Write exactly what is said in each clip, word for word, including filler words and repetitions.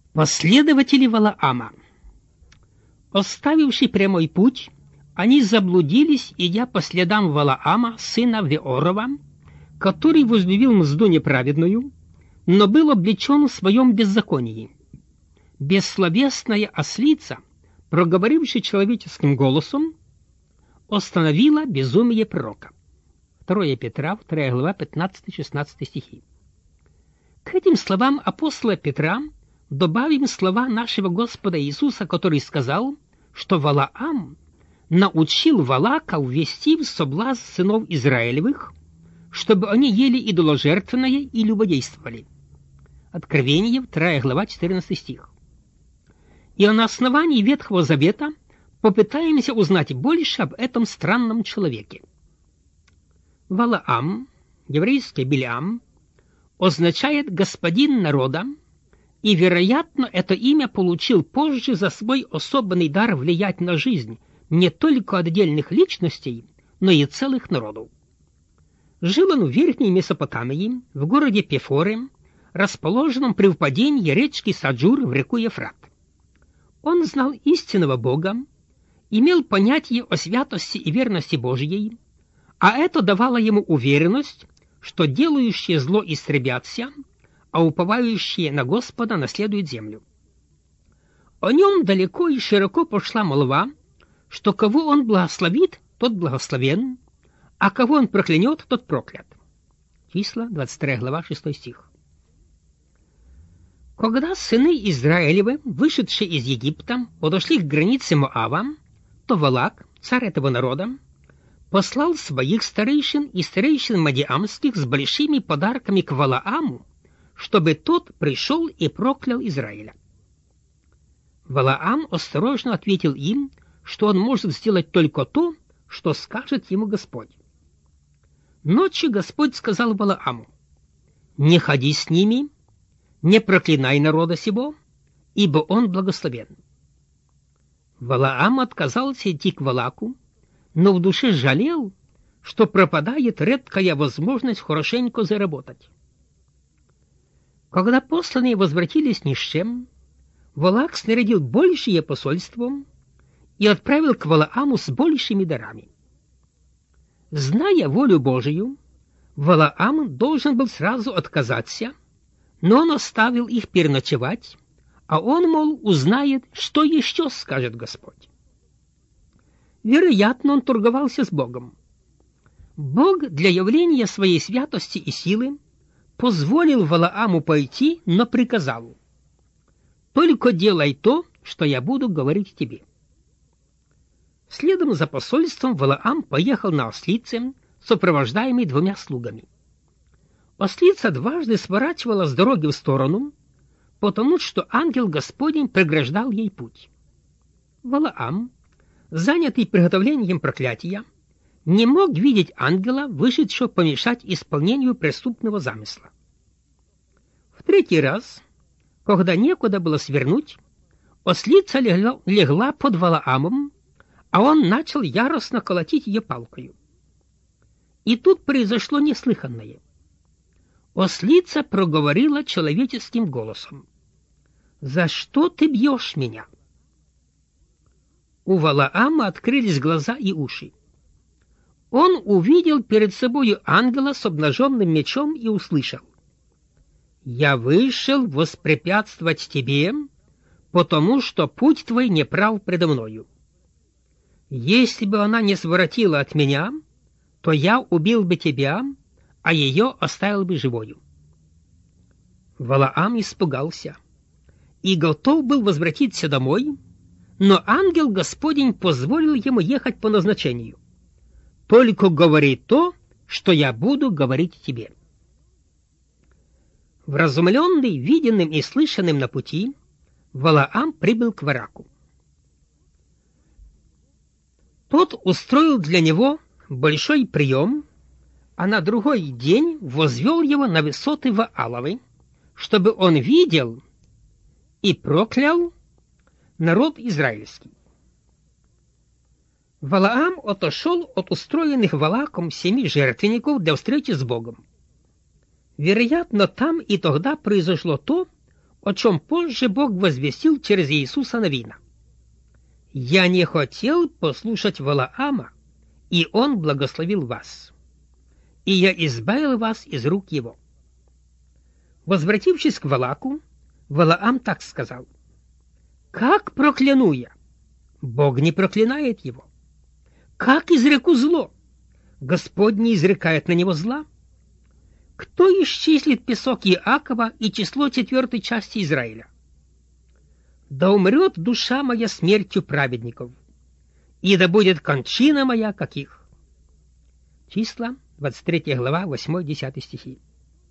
Последователи Валаама. Оставивши прямой путь, они заблудились, идя по следам Валаама, сына Веорова, который возлюбил мзду неправедную, но был облечен в своем беззаконии. Бессловесная ослица, проговорившая человеческим голосом, остановила безумие пророка. второе Петра, вторая глава, пятнадцатый-шестнадцатый стихи. К этим словам апостола Петра добавим слова нашего Господа Иисуса, который сказал, что Валаам научил Валака ввести в соблазн сынов Израилевых, чтобы они ели идоложертвенное и любодействовали. Откровение, вторая глава, четырнадцатый стих. И на основании Ветхого Завета попытаемся узнать больше об этом странном человеке. Валаам, еврейский Билям, означает «господин народа», и, вероятно, это имя получил позже за свой особенный дар влиять на жизнь не только отдельных личностей, но и целых народов. Жил он в Верхней Месопотамии, в городе Пефоре, расположенном при впадении речки Саджур в реку Ефрат. Он знал истинного Бога, имел понятие о святости и верности Божьей, а это давало ему уверенность, что делающие зло истребятся, а уповающие на Господа наследуют землю. О нем далеко и широко пошла молва, что кого он благословит, тот благословен, а кого он проклянет, тот проклят. Числа, двадцать вторая глава, шестой стих. Когда сыны Израилевы, вышедшие из Египта, подошли к границе Моава, то Валак, царь этого народа, послал своих старейшин и старейшин мадиамских с большими подарками к Валааму, чтобы тот пришел и проклял Израиля. Валаам осторожно ответил им, что он может сделать только то, что скажет ему Господь. Ночью Господь сказал Валааму: «Не ходи с ними, не проклинай народа сего, ибо он благословен». Валаам отказался идти к Валаку, но в душе жалел, что пропадает редкая возможность хорошенько заработать. Когда посланные возвратились ни с чем, Валак снарядил большее посольство и отправил к Валааму с большими дарами. Зная волю Божию, Валаам должен был сразу отказаться, но он оставил их переночевать, а он, мол, узнает, что еще скажет Господь. Вероятно, он торговался с Богом. Бог для явления своей святости и силы позволил Валааму пойти, но приказал: «Только делай то, что я буду говорить тебе». Следом за посольством Валаам поехал на ослице, сопровождаемый двумя слугами. Ослица дважды сворачивала с дороги в сторону, потому что ангел Господень преграждал ей путь. Валаам, занятый приготовлением проклятия, не мог видеть ангела, вышедшего помешать исполнению преступного замысла. В третий раз, когда некуда было свернуть, ослица легла, легла под Валаамом, а он начал яростно колотить ее палкою. И тут произошло неслыханное. Ослица проговорила человеческим голосом: «За что ты бьешь меня?» У Валаама открылись глаза и уши. Он увидел перед собою ангела с обнаженным мечом и услышал: «Я вышел воспрепятствовать тебе, потому что путь твой неправ предо мною. Если бы она не своротила от меня, то я убил бы тебя, а ее оставил бы живою». Валаам испугался и готов был возвратиться домой, но ангел Господень позволил ему ехать по назначению. «Только говори то, что я буду говорить тебе». Вразумленный виденным и слышанным на пути, Валаам прибыл к Вараку. Тот устроил для него большой прием, а на другой день возвел его на высоты Вааловы, чтобы он видел и проклял народ израильский. Валаам отошел от устроенных Валаком семи жертвенников для встречи с Богом. Вероятно, там и тогда произошло то, о чем позже Бог возвестил через Иисуса Навина. «Я не хотел послушать Валаама, и он благословил вас, и я избавил вас из рук его». Возвратившись к Валаку, Валаам так сказал: «Как прокляну я? Бог не проклинает его. Как изреку зло? Господь не изрекает на него зла. Кто исчислит песок Иакова и число четвертой части Израиля? Да умрет душа моя смертью праведников, и да будет кончина моя, как их». Числа, двадцать третья глава, восьмой-десятый стихи.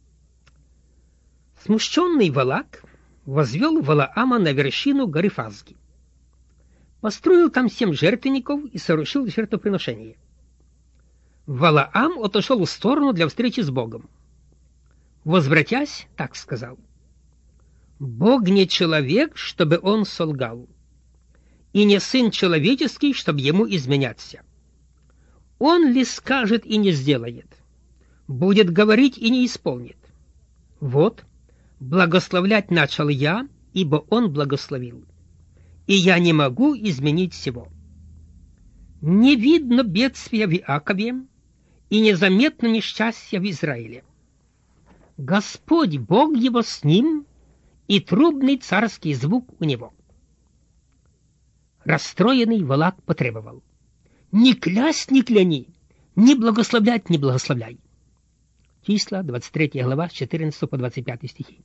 Смущенный Валак возвел Валаама на вершину горы Фазги, построил там семь жертвенников и совершил жертвоприношение. Валаам отошел в сторону для встречи с Богом. Возвратясь, так сказал: «Бог не человек, чтобы он солгал, и не сын человеческий, чтобы ему изменяться. Он ли скажет и не сделает, будет говорить и не исполнит? Вот, благословлять начал я, ибо он благословил, и я не могу изменить всего. Не видно бедствия в Иакове, и незаметно несчастья в Израиле. Господь, Бог его с ним, и трубный царский звук у него». Расстроенный Валак потребовал: «Не клясть, не кляни, не благословлять, не благословляй». Числа, двадцать третья глава, с четырнадцатого по двадцать пятый стихи.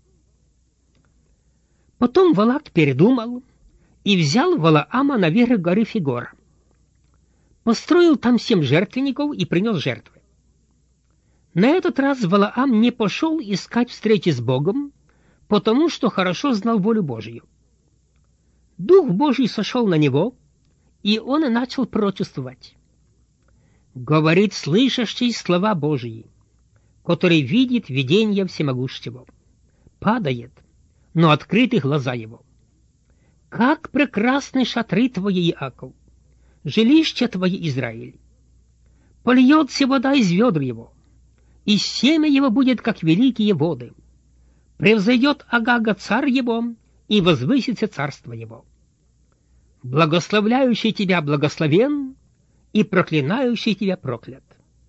Потом Валак передумал и взял Валаама наверх горы Фигора, построил там семь жертвенников и принес жертвы. На этот раз Валаам не пошел искать встречи с Богом, потому что хорошо знал волю Божию. Дух Божий сошел на него, и он начал пророчествовать. Говорит слышащий слова Божии, который видит видение всемогущего. Падает, но открыты глаза его. Как прекрасны шатры твои, Иаков, жилище твое, Израиль! Польется вода из ведр его, и семя его будет, как великие воды. Превзойдет Агага царь его, и возвысится царство его. Благословляющий тебя благословен, и проклинающий тебя проклят».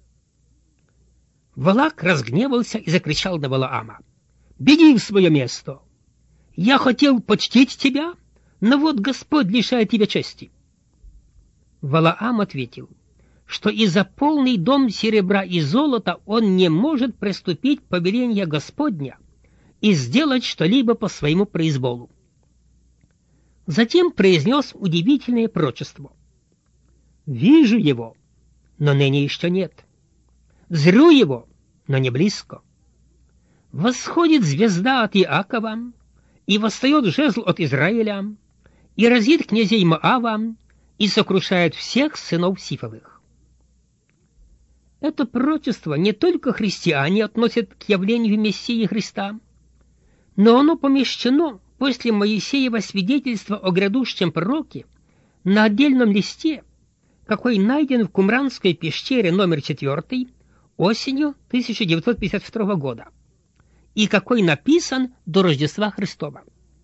Валак разгневался и закричал на Валаама: «Беги в свое место! Я хотел почтить тебя, но вот Господь лишает тебя чести». Валаам ответил, что и за полный дом серебра и золота он не может приступить к повелению Господня и сделать что-либо по своему произволу. Затем произнес удивительное пророчество: «Вижу его, но ныне еще нет. Зрю его, но не близко. Восходит звезда от Иакова, и восстает жезл от Израиля, и разит князей Моава, и сокрушает всех сынов Сифовых». Это пророчество не только христиане относят к явлению Мессии Христа, но оно помещено после Моисеева свидетельства о грядущем пророке на отдельном листе, какой найден в Кумранской пещере номер четвертый осенью тысяча девятьсот пятьдесят второго года, и какой написан до Рождества Христова.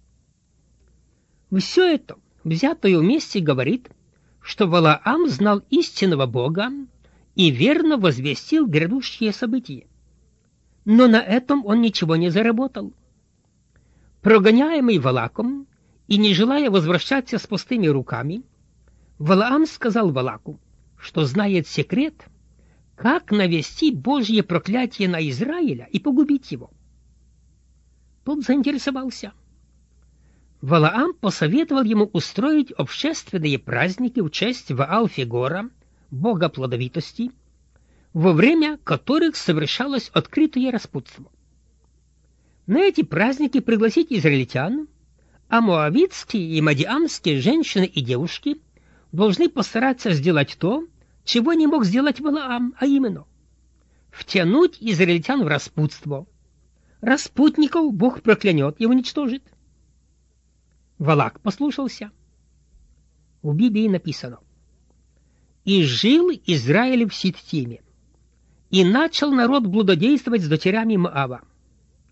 Все это, взятое вместе, говорит, что Валаам знал истинного Бога и верно возвестил грядущие события. Но на этом он ничего не заработал. Прогоняемый Валаком и не желая возвращаться с пустыми руками, Валаам сказал Валаку, что знает секрет, как навести Божье проклятие на Израиля и погубить его. Тот заинтересовался. Валаам посоветовал ему устроить общественные праздники в честь Ваал-Фигора, бога плодовитости, во время которых совершалось открытое распутство. На эти праздники пригласить израильтян, а моавитские и мадиамские женщины и девушки должны постараться сделать то, чего не мог сделать Валаам, а именно втянуть израильтян в распутство. Распутников Бог проклянет и уничтожит. Валак послушался. В Библии написано: «И жил Израиль в Ситтиме, и начал народ блудодействовать с дочерями Моава.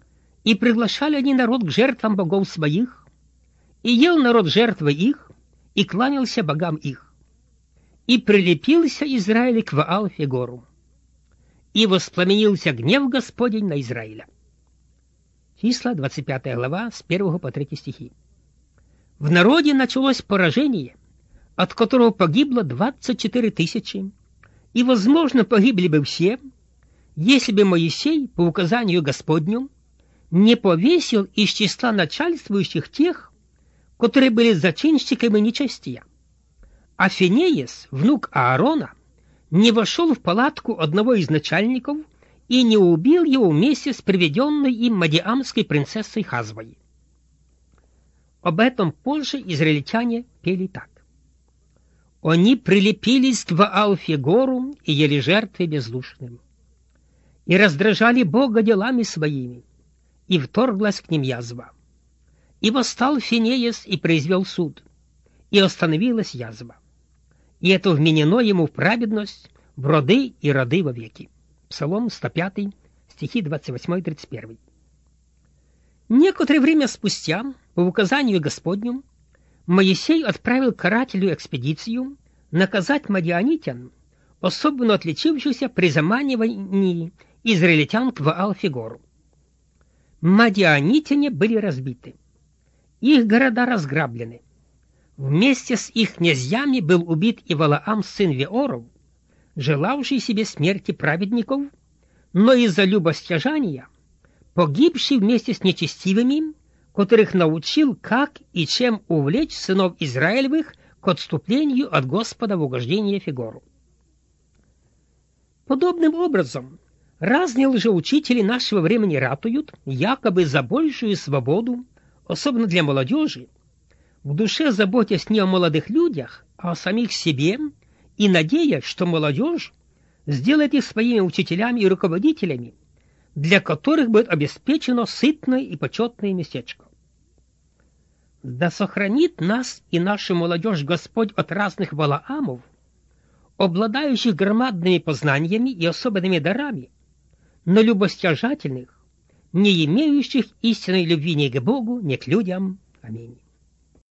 И приглашали они народ к жертвам богов своих, и ел народ жертвы их, и кланялся богам их. И прилепился Израиль к Ваал-Фегору, и воспламенился гнев Господень на Израиля. Числа, двадцать пятая глава, с первого по третий стихи. В народе началось поражение, от которого погибло двадцать четыре тысячи, и, возможно, погибли бы все, если бы Моисей, по указанию Господню, не повесил из числа начальствующих тех, которые были зачинщиками нечестия. А Финеес, внук Аарона, не вошел в палатку одного из начальников и не убил его вместе с приведенной им мадиамской принцессой Хазвой. Об этом позже израильтяне пели так. Они прилепились к Ваал-Фегору и ели жертвы бездушным, и раздражали Бога делами своими, и вторглась к ним язва. И восстал Финеес и произвел суд, и остановилась язва. И это вменено ему в праведность, в роды и роды вовеки. Псалом сто пятый, стихи двадцать восемь тридцать один. Некоторое время спустя, по указанию Господню, Моисей отправил карателю экспедицию наказать мадианитян, особенно отличившихся при заманивании израильтян к Ваал-Фегору. Мадианитяне были разбиты, их города разграблены. Вместе с их князьями был убит и Валаам, сын Веоров, желавший себе смерти праведников, но из-за любостяжания погибший вместе с нечестивыми, которых научил, как и чем увлечь сынов Израилевых к отступлению от Господа в угождение Фегору. Подобным образом разные лжеучители нашего времени ратуют, якобы за большую свободу, особенно для молодежи, в душе заботясь не о молодых людях, а о самих себе, и надеясь, что молодежь сделает их своими учителями и руководителями, для которых будет обеспечено сытное и почетное местечко. Да сохранит нас и нашу молодежь Господь от разных Валаамов, обладающих громадными познаниями и особенными дарами, но любостяжательных, не имеющих истинной любви ни к Богу, ни к людям. Аминь.